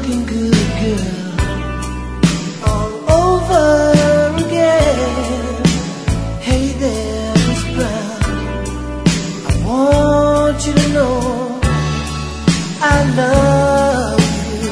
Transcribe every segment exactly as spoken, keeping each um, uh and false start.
looking good, girl, all over again. Hey there, Miss Brown, I want you to know I love you.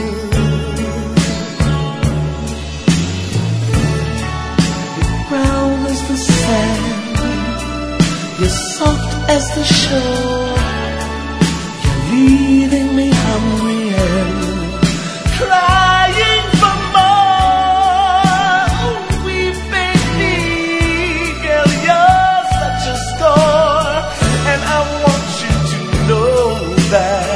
You're brown as the sand, you're soft as the shore. You're leaving me hungry and crying for more. Oh, weeping me, girl, you're such a score, and I want you to know that.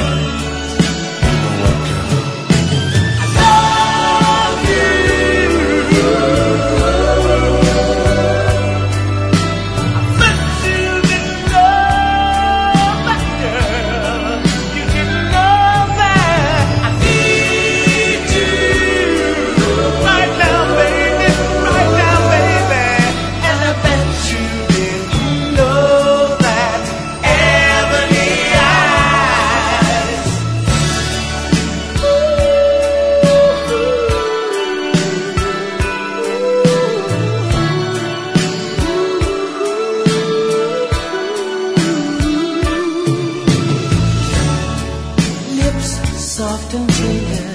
Soft and tender,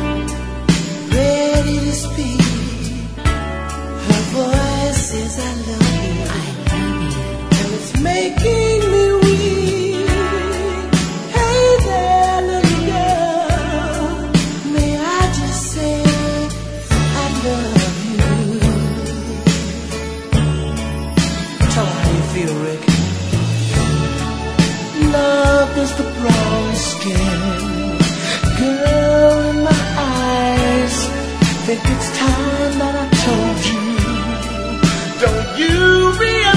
ready to speak. Her voice says I love you, I love you, and it's making me weak. Hey there, little girl, may I just say I love you. Tell her how you feel, Rick. Love is the brown skin, girl in my eyes. Think it's time that I told you. Don't you realize?